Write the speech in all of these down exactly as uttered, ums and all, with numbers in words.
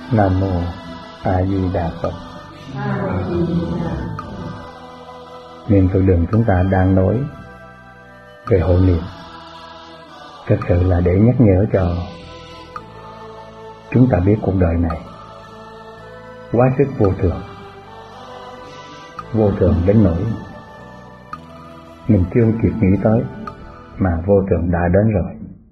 Nam mô A Di Đà Phật. Niệm Phật đường chúng ta đang nói về hộ niệm, thực sự là để nhắc nhở cho chúng ta biết cuộc đời này quá sức vô thường, vô thường đến nỗi mình chưa kịp nghĩ tới mà vô thường đã đến rồi.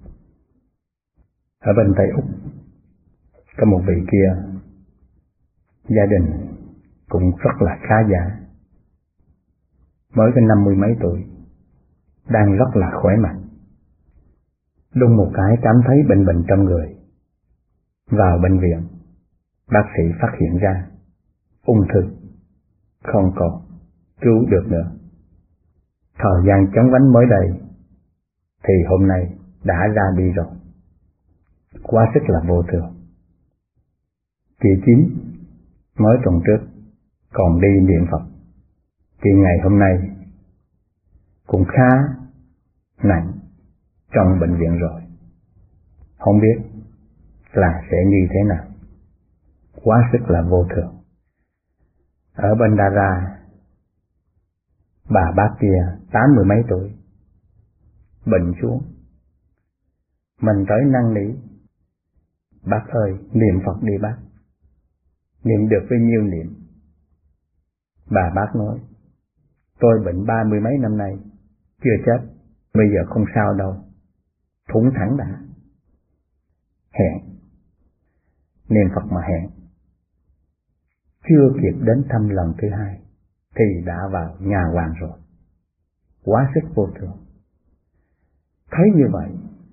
Ở bên Tây Úc có một vị kia, gia đình cũng rất là khá giả, mới có năm mươi mấy tuổi, đang rất là khỏe mạnh. Đùng một cái cảm thấy bệnh bệnh trong người, vào bệnh viện, bác sĩ phát hiện ra ung thư, không còn cứu được nữa. Thời gian chóng vánh mới đây thì hôm nay đã ra đi rồi, quá sức là vô thường. Chị Chín mới tuần trước còn đi niệm Phật, thì ngày hôm nay cũng khá nặng trong bệnh viện rồi, không biết là sẽ như thế nào, quá sức là vô thường. Ở bên Đà Ra, bà bác kia tám mươi mấy tuổi, bệnh xuống, mình tới năn nỉ: bác ơi, niệm Phật đi bác. Niệm được bao nhiêu niệm? Bà bác nói: tôi bệnh ba mươi mấy năm nay chưa chết, bây giờ không sao đâu, thủng thẳng đã. Hẹn, niệm Phật mà hẹn, chưa kịp đến thăm lần thứ hai thì đã vào nhà hoàng rồi, quá sức vô thường. Thấy như vậy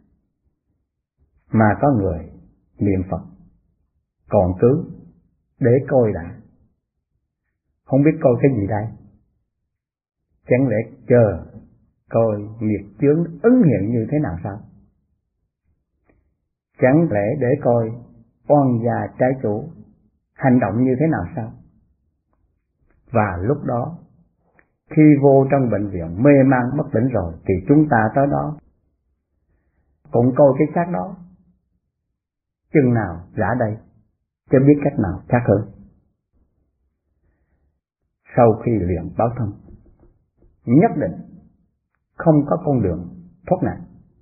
mà có người niệm Phật còn cứu để coi đã, không biết coi cái gì đây? Chẳng lẽ chờ coi nghiệp chướng ứng hiện như thế nào sao? Chẳng lẽ để coi oan gia trái chủ hành động như thế nào sao? Và lúc đó, khi vô trong bệnh viện mê man bất tỉnh rồi, thì chúng ta tới đó cũng coi cái xác đó, chừng nào rã đây, chứ biết cách nào khác hơn. Sau khi luyện báo thân, nhất định không có con đường thoát nạn.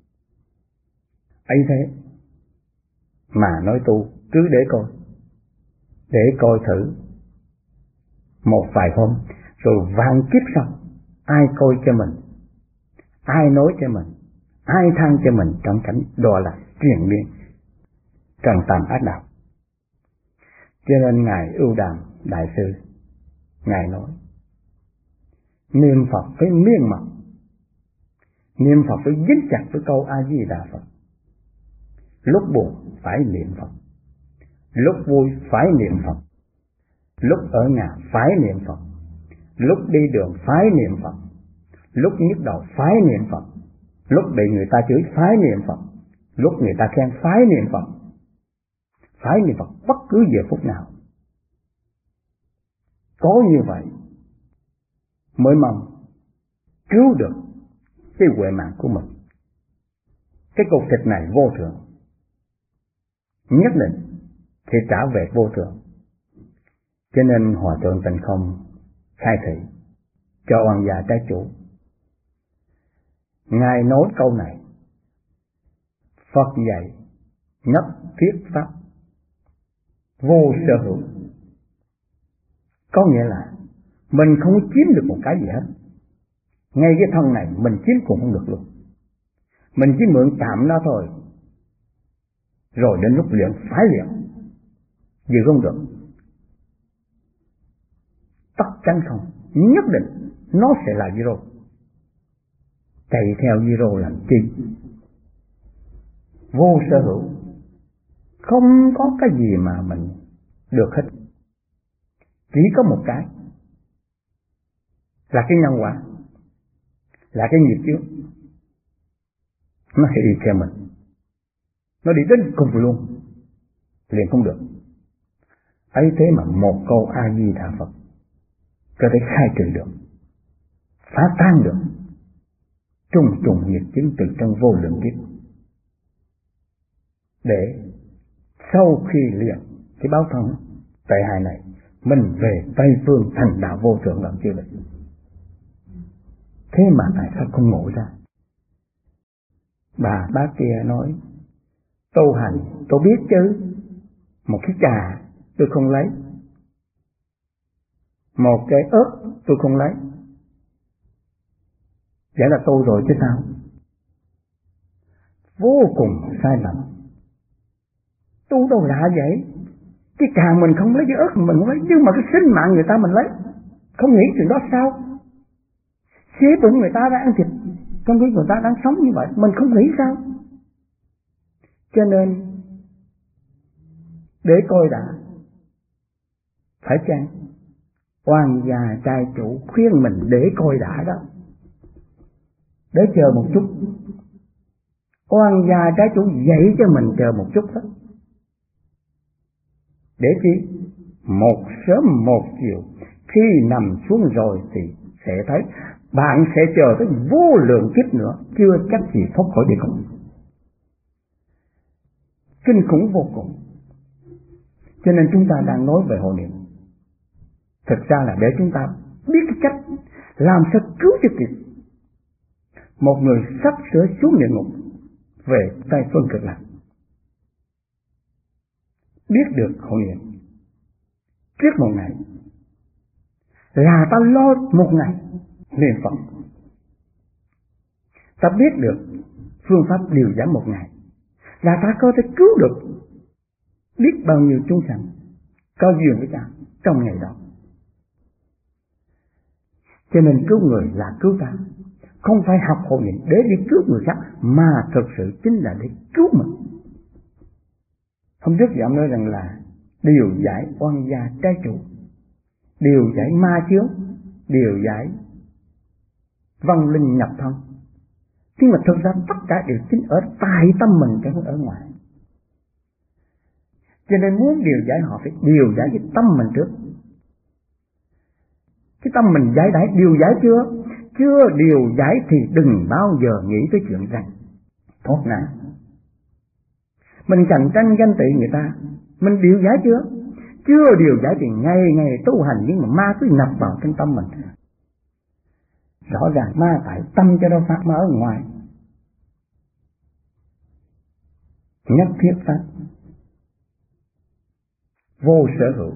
Ấy thế mà nói tu cứ để coi, để coi thử một vài hôm, rồi vạn kiếp sau ai coi cho mình, ai nói cho mình, ai than cho mình trong cảnh đọa lạc triền miên, trần tàm ác đạo. Cho nên Ngài Ưu Đàm Đại Sư, Ngài nói: niệm Phật phải miên mật, niệm Phật phải dính chặt với câu A Di Đà Phật. Lúc buồn phải niệm Phật, lúc vui phải niệm Phật, lúc ở nhà phải niệm Phật, lúc đi đường phải niệm Phật, lúc nhức đầu phải niệm Phật, lúc bị người ta chửi phải niệm Phật, lúc người ta khen phải niệm Phật. Phải niệm Phật bất cứ giờ phút nào. Có như vậy mới mong cứu được cái huệ mạng của mình. Cái cục thịt này vô thường, nhất định thì trả về vô thường. Cho nên Hòa Thượng Tịnh Không khai thị cho oan gia trái chủ. Ngài nói câu này: Phật dạy nhất thiết pháp vô sở hữu. Có nghĩa là mình không chiếm được một cái gì hết. Ngay cái thân này mình chiếm cũng không được luôn. Mình chỉ mượn tạm nó thôi. Rồi đến lúc luyện phải luyện, giữ không được. Tất chắn không, nhất định nó sẽ là zero. Chạy theo zero làm chi? Vô sở hữu, không có cái gì mà mình được hết. Chỉ có một cái là cái nhân quả, là cái nghiệp chướng. Nó sẽ đi theo mình, nó đi đến cùng luôn, liền không được. Ấy thế mà một câu A Di Đà Phật có thể khai trừ được, phá tan được trùng trùng nghiệp chướng từ trong vô lượng kiếp. Để sau khi luyện cái báo thân tệ hại này, mình về Tây Phương thành đạo vô thượng làm chưa được. Thế mà tại sao không ngộ ra? Bà bác kia nói, tu hành tôi biết chứ, một cái trà tôi không lấy, một cái ớt tôi không lấy, vậy là tôi rồi chứ sao? Vô cùng sai lầm. Tu đâu lạ vậy? Cái trà mình không lấy, cái ớt mình không lấy, nhưng mà cái sinh mạng người ta mình lấy. Không nghĩ chuyện đó sao? Xế bụng người ta đang ăn thịt, không biết người ta đang sống như vậy, mình không nghĩ sao? Cho nên để coi đã, phải chăng oan gia trai chủ khuyên mình để coi đã đó, để chờ một chút. Oan gia trái chủ dạy cho mình chờ một chút đó. Để chi? Một sớm một chiều, khi nằm xuống rồi thì sẽ thấy bạn sẽ chờ tới vô lượng kiếp nữa, chưa chắc gì thoát khỏi địa ngục. Kinh khủng vô cùng. Cho nên chúng ta đang nói về hộ niệm, thực ra là để chúng ta biết cái cách làm sao cứu cho kịp một người sắp sửa xuống địa ngục về Tây Phương Cực Lạc. Biết được hộ niệm trước một ngày là ta lo một ngày niệm Phật. Ta biết được phương pháp điều giảm một ngày là ta có thể cứu được biết bao nhiêu chúng sanh có duyên với ta trong ngày đó. Cho nên cứu người là cứu ta, không phải học hộ niệm để đi cứu người khác, mà thực sự chính là để cứu mình. Hôm trước thì ông nói rằng là điều giải oan gia trái chủ, điều giải ma chướng, điều giải vong linh nhập thân. Nhưng mà thực ra tất cả đều chính ở tại tâm mình chứ không ở ngoài. Cho nên muốn điều giải họ phải điều giải cái tâm mình trước. Cái tâm mình giải đãi điều giải chưa? Chưa điều giải thì đừng bao giờ nghĩ tới chuyện rằng thoát nạn. Mình cạnh tranh ganh tị người ta, mình điều giải chưa? Chưa điều giải thì ngày ngày tu hành, nhưng mà ma cứ nhập vào trong tâm mình. Rõ ràng ma tại tâm cho đâu phát ma ở ngoài. Nhất thiết pháp vô sở hữu,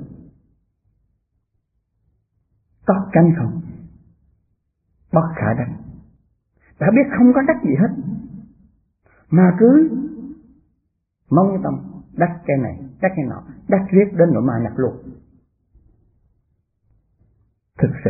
tất cánh không, bất khả đắc. Đã biết không có đắc gì hết, mà cứ mong cái tâm đắc cái này, đắc cái nọ, đắc riết đến nỗi mà nhập luôn. Thực sự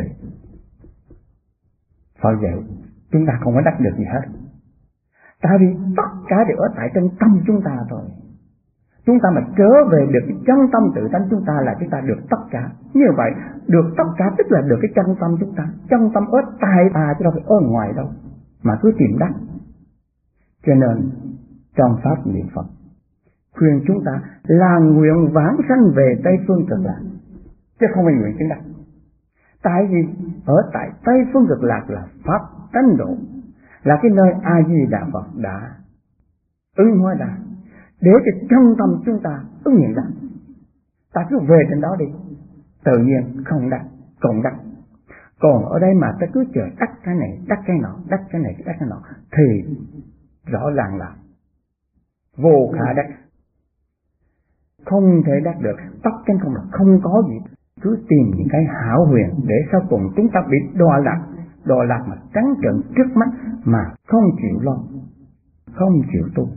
Phật dạy chúng ta không có đắc được gì hết, tại vì tất cả đều ở tại trong tâm chúng ta thôi. Chúng ta mà trở về được cái chân tâm tự tánh chúng ta là chúng ta được tất cả. Như vậy được tất cả tức là được cái chân tâm chúng ta. Chân tâm ở tại ta chứ đâu phải ở ngoài đâu, mà cứ tìm đắc. Cho nên trong pháp niệm Phật khuyên chúng ta là nguyện vãng sanh về Tây Phương Cực Lạc, chứ không phải nguyện chứng đắc. Tại vì ở tại Tây Phương Cực Lạc là pháp tánh độ, là cái nơi A Di Đà Phật đã ứng hóa ra, để cho trong tâm chúng ta ứng nghiệm ra. Ta cứ về trên đó đi, tự nhiên không đắc, còn đắc. Còn ở đây mà ta cứ chờ đắc cái này, đắc cái nọ, đắc cái này, đắc cái nọ, thì rõ ràng là vô khả đắc, không thể đắc được. Tất chân không là không có gì, cứ tìm những cái hảo huyền để sau cùng chúng ta bị đọa lạc, đọa lạc mà trắng trợn trước mắt mà không chịu lo, không chịu tu.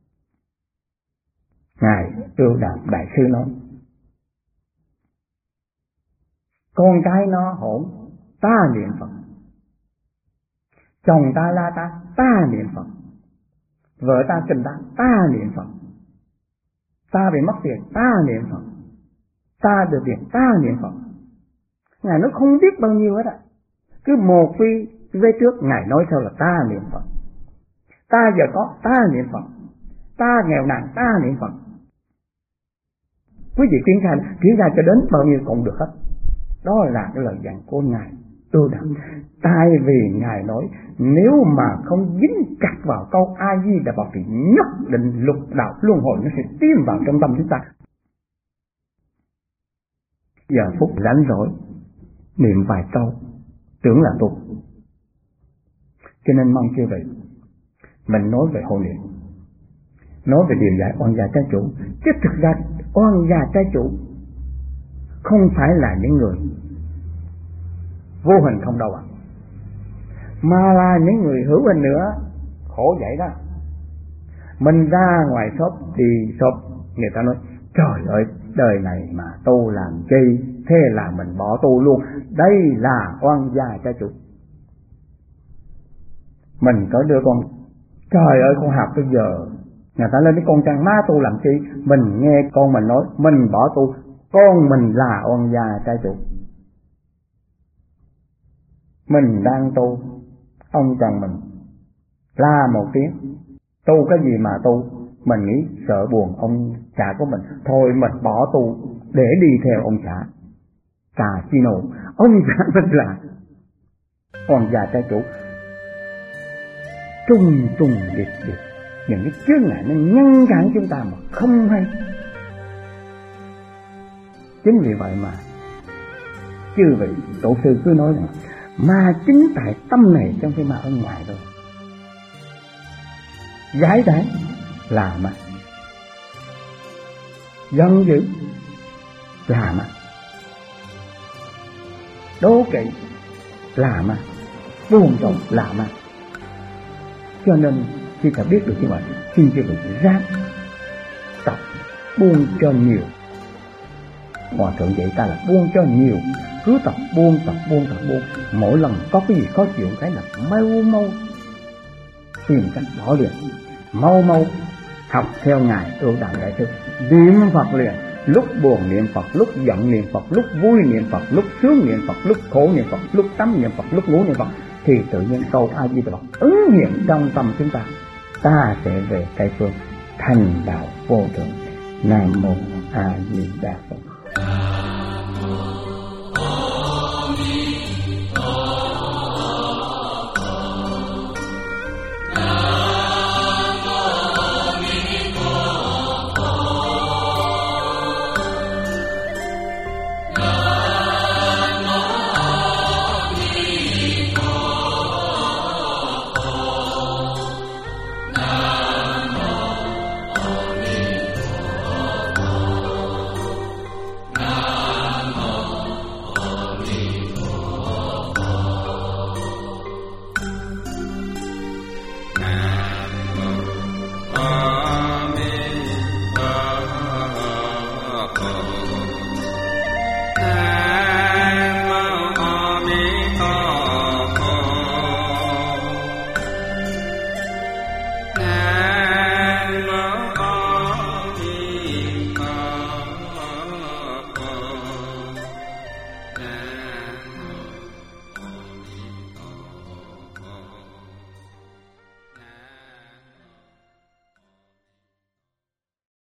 Ngài Ưu Đàm Đại Sư nói, con cái nó hỗn, ta niệm Phật. Chồng ta la ta, ta niệm Phật. Vợ ta trình ta, ta niệm Phật. Ta bị mất tiền, ta niệm Phật. Ta được tiền, ta niệm Phật. Ngài nói không biết bao nhiêu hết ạ. Cứ một phi về trước, Ngài nói sau là ta niệm Phật. Ta giờ có, ta niệm Phật. Ta nghèo nàn, ta niệm Phật. Quý vị triển khai, triển khai cho đến bao nhiêu cũng được hết. Đó là cái lời dặn của Ngài Ưu Đàm. Tại vì Ngài nói nếu mà không dính chặt vào câu A Di Đà Phật thì nhất định lục đạo luân hồi nó sẽ tiến vào trong tâm chúng ta. giờ phút rảnh rỗi niệm vài câu tưởng là tu. Cho nên mong chư vị mình nói về hộ niệm, nói về điều dạy oan gia trái chủ, chứ thực ra oan gia trái chủ không phải là những người vô hình không đâu ạ, à, mà là những người hữu hình nữa. Khổ vậy đó. Mình ra ngoài shop đi shop, người ta nói trời ơi đời này mà tu làm chi, thế là mình bỏ tu luôn. Đây là oan gia trái chủ. Mình có đứa con, trời ơi con học bây giờ, người ta lên cái con trang má tu làm chi, mình nghe con mình nói mình bỏ tu, con mình là oan gia trái chủ. Mình đang tu, ông chồng mình la một tiếng, tu cái gì mà tu, mình nghĩ sợ buồn ông xã của mình, thôi mình bỏ tu để đi theo ông xã. Cà chi nổ, ông xã mình là oan gia trái chủ. Trung trung điệp điệp, những cái chướng ngại nó ngăn cản chúng ta mà không hay. Chính vì vậy mà chư vị tổ sư cứ nói rằng ma chính tại tâm này trong khi ma ở ngoài thôi. Gái đáng là ma, giận dữ là ma, đố kỵ là ma, buồn rầu là ma. Cho nên khi ta biết được như vậy, xin chư vị ráng tập buông cho nhiều. Hòa thượng dạy ta là buông cho nhiều, cứ tập buông, tập buông, tập buông. Mỗi lần có cái gì khó chịu cái là mau mau tìm cách bỏ liền, mau mau học theo ngài Ưu Đàm Đại Sư, niệm Phật liền. Lúc buồn niệm Phật, lúc giận niệm Phật, lúc vui niệm Phật, lúc sướng niệm Phật, lúc khổ niệm Phật, lúc tắm niệm Phật, lúc ngủ niệm Phật, thì tự nhiên câu A Di Đà Phật ứng hiện trong tâm chúng ta, ta sẽ về Tây phương thành đạo vô thượng. Nam mô A Di Đà Phật.